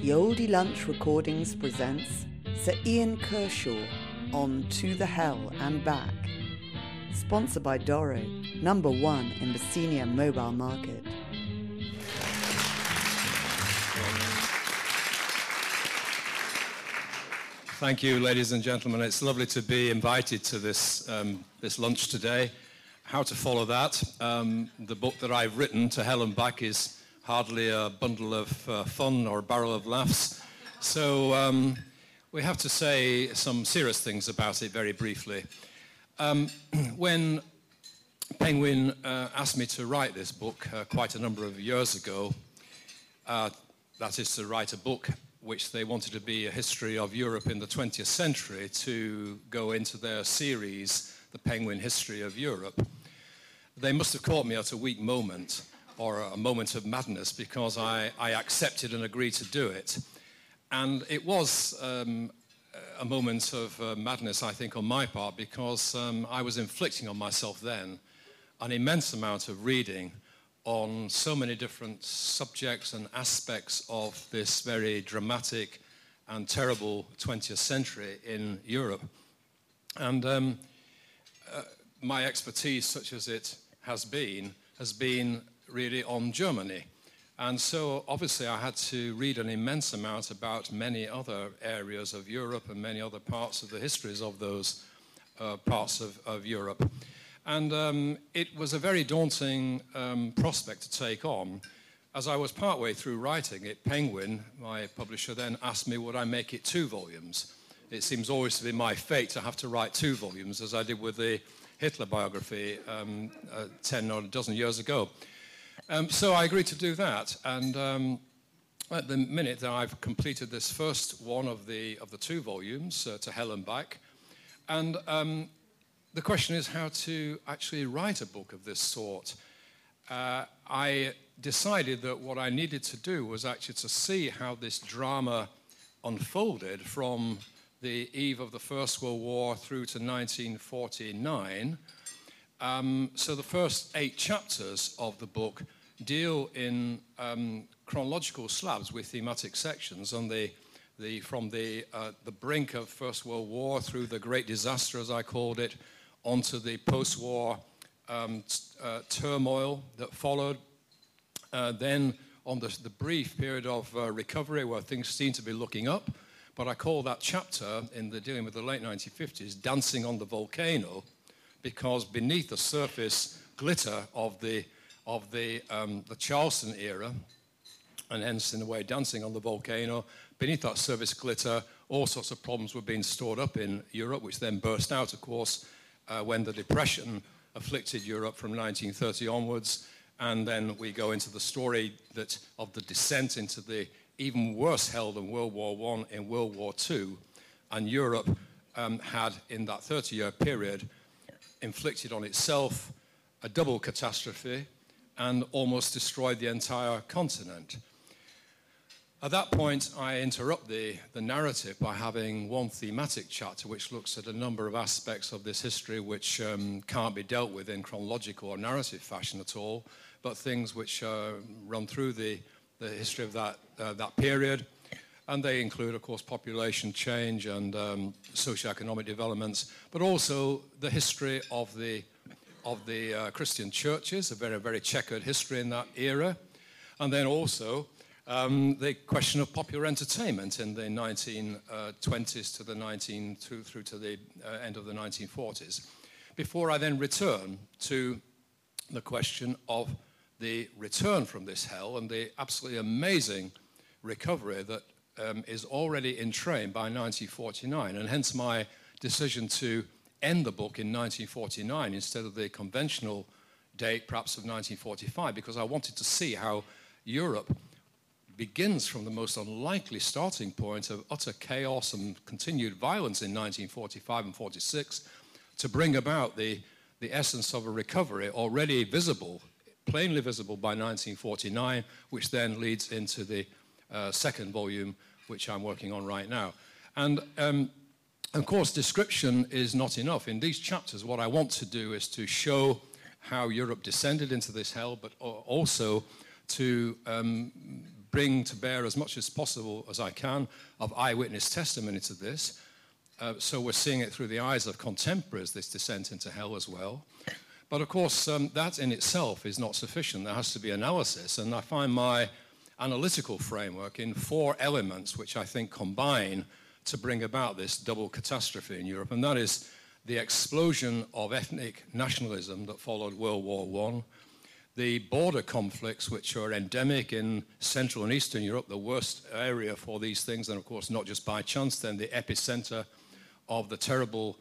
Yodie Lunch Recordings presents Sir Ian Kershaw on To the Hell and Back. Sponsored by Doro, #1 in the senior mobile market. Thank you, ladies and gentlemen. It's lovely to be invited to this lunch today. How to follow that? The book that I've written, To Hell and Back, is hardly a bundle of fun or a barrel of laughs. So we have to say some serious things about it very briefly. When Penguin asked me to write this book quite a number of years ago, that is to write a book which they wanted to be a history of Europe in the 20th century to go into their series, The Penguin History of Europe. They must have caught me at a weak moment, or a moment of madness, because I accepted and agreed to do it. And it was a moment of madness, I think, on my part, because I was inflicting on myself then an immense amount of reading on so many different subjects and aspects of this very dramatic and terrible 20th century in Europe. And my expertise, such as it has been really on Germany. And so obviously I had to read an immense amount about many other areas of Europe and many other parts of the histories of those parts of Europe. And it was a very daunting prospect to take on. As I was partway through writing it, Penguin, my publisher, then asked me would I make it 2 volumes. It seems always to be my fate to have to write 2 volumes, as I did with the Hitler biography 10 or a dozen years ago. So I agreed to do that, and at the minute that I've completed this first one of the 2 volumes, To Hell and Back, and the question is how to actually write a book of this sort. I decided that what I needed to do was actually to see how this drama unfolded from the eve of the First World War through to 1949. So the first 8 chapters of the book deal in chronological slabs with thematic sections on from the brink of First World War through the Great Disaster, as I called it, onto the post-war turmoil that followed. Then on the brief period of recovery where things seem to be looking up. But I call that chapter in the dealing with the late 1950s Dancing on the Volcano, because beneath the surface glitter of the Charleston era, and hence in a way dancing on the volcano, beneath that surface glitter, all sorts of problems were being stored up in Europe, which then burst out, of course, when the Depression afflicted Europe from 1930 onwards. And then we go into the story of the descent into the even worse hell than World War I in World War II. And Europe had, in that 30-year period, inflicted on itself a double catastrophe and almost destroyed the entire continent. At that point, I interrupt the narrative by having one thematic chapter which looks at a number of aspects of this history which can't be dealt with in chronological or narrative fashion at all, but things which run through the history of that period. And they include, of course, population change and socioeconomic developments, but also the history of the Christian churches, a very, very checkered history in that era. And then also the question of popular entertainment in the 1920s to through to the end of the 1940s. Before I then return to the question of the return from this hell and the absolutely amazing recovery that is already in train by 1949, and hence my decision to end the book in 1949 instead of the conventional date, perhaps of 1945, because I wanted to see how Europe begins from the most unlikely starting point of utter chaos and continued violence in 1945 and 46 to bring about the essence of a recovery already visible, plainly visible by 1949, which then leads into the second volume, which I'm working on right now. And of course, description is not enough. In these chapters, what I want to do is to show how Europe descended into this hell, but also to bring to bear as much as possible as I can of eyewitness testimony to this. So we're seeing it through the eyes of contemporaries, this descent into hell as well. But of course, that in itself is not sufficient. There has to be analysis. And I find my analytical framework in 4 elements which I think combine to bring about this double catastrophe in Europe. And that is the explosion of ethnic nationalism that followed World War I, the border conflicts which are endemic in Central and Eastern Europe, the worst area for these things, and of course not just by chance, then the epicenter of the terrible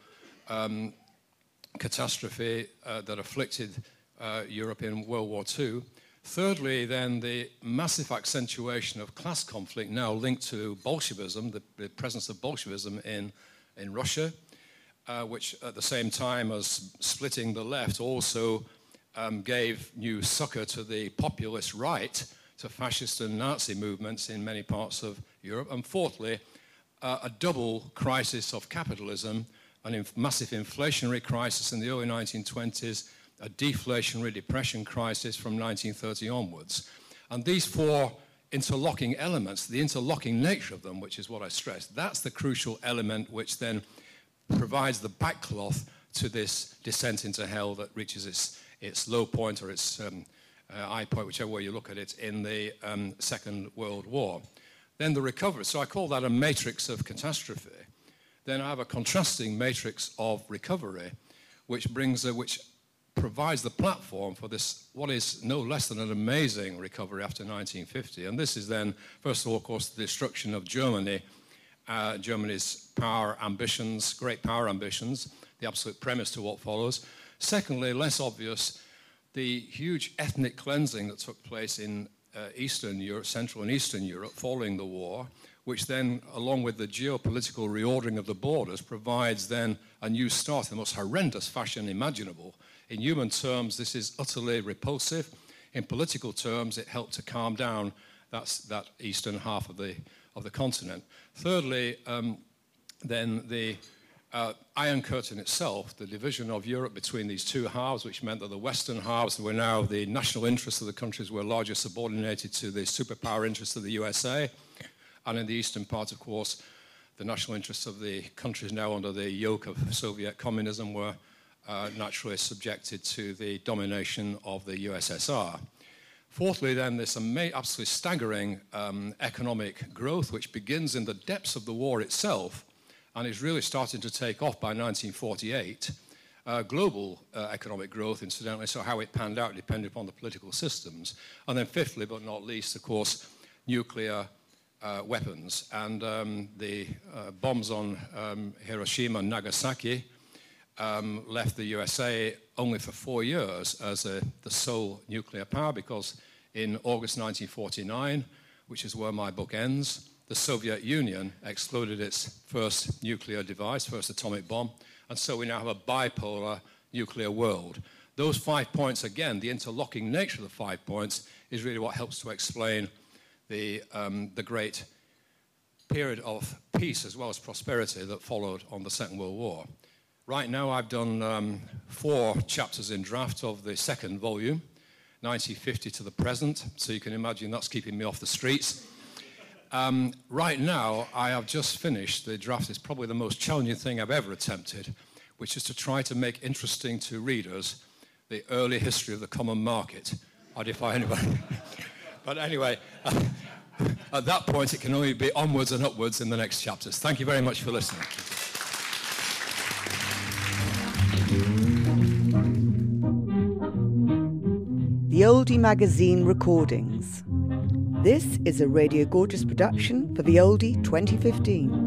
catastrophe that afflicted Europe in World War II. Thirdly, then, the massive accentuation of class conflict now linked to Bolshevism, the presence of Bolshevism in Russia, which at the same time as splitting the left also gave new succor to the populist right, to fascist and Nazi movements in many parts of Europe. And fourthly, a double crisis of capitalism, a massive inflationary crisis in the early 1920s, a deflationary depression crisis from 1930 onwards. And these 4 interlocking elements, the interlocking nature of them, which is what I stressed, that's the crucial element which then provides the backcloth to this descent into hell that reaches its low point or its high point, whichever way you look at it, in the Second World War. Then the recovery, so I call that a matrix of catastrophe. Then I have a contrasting matrix of recovery, which provides the platform for this, what is no less than an amazing recovery after 1950. And this is then, first of all, of course, the destruction of Germany, Germany's power ambitions, great power ambitions, the absolute premise to what follows. Secondly, less obvious, the huge ethnic cleansing that took place in Eastern Europe, Central and Eastern Europe following the war, which then, along with the geopolitical reordering of the borders, provides then a new start in the most horrendous fashion imaginable. In human terms, this is utterly repulsive. In political terms, it helped to calm down that eastern half of the continent. Thirdly, then the Iron Curtain itself, the division of Europe between these 2 halves, which meant that the Western halves were now the national interests of the countries were largely subordinated to the superpower interests of the USA. And in the eastern part, of course, the national interests of the countries now under the yoke of Soviet communism were naturally subjected to the domination of the USSR. Fourthly, then, this absolutely staggering economic growth, which begins in the depths of the war itself and is really starting to take off by 1948. Global economic growth, incidentally, so how it panned out depended upon the political systems. And then fifthly, but not least, of course, nuclear weapons. And the bombs on Hiroshima and Nagasaki left the USA only for 4 years as the sole nuclear power, because in August 1949, which is where my book ends, the Soviet Union exploded its first nuclear device, first atomic bomb, and so we now have a bipolar nuclear world. Those 5 points, again, the interlocking nature of the 5 points is really what helps to explain the great period of peace as well as prosperity that followed on the Second World War. Right now, I've done 4 chapters in draft of the second volume, 1950 to the present, so you can imagine that's keeping me off the streets. Right now, I have just finished the draft. It's probably the most challenging thing I've ever attempted, which is to try to make interesting to readers the early history of the common market. I defy anybody. But anyway, at that point, it can only be onwards and upwards in the next chapters. Thank you very much for listening. The Oldie Magazine Recordings. This is a Radio Gorgeous production for The Oldie 2015.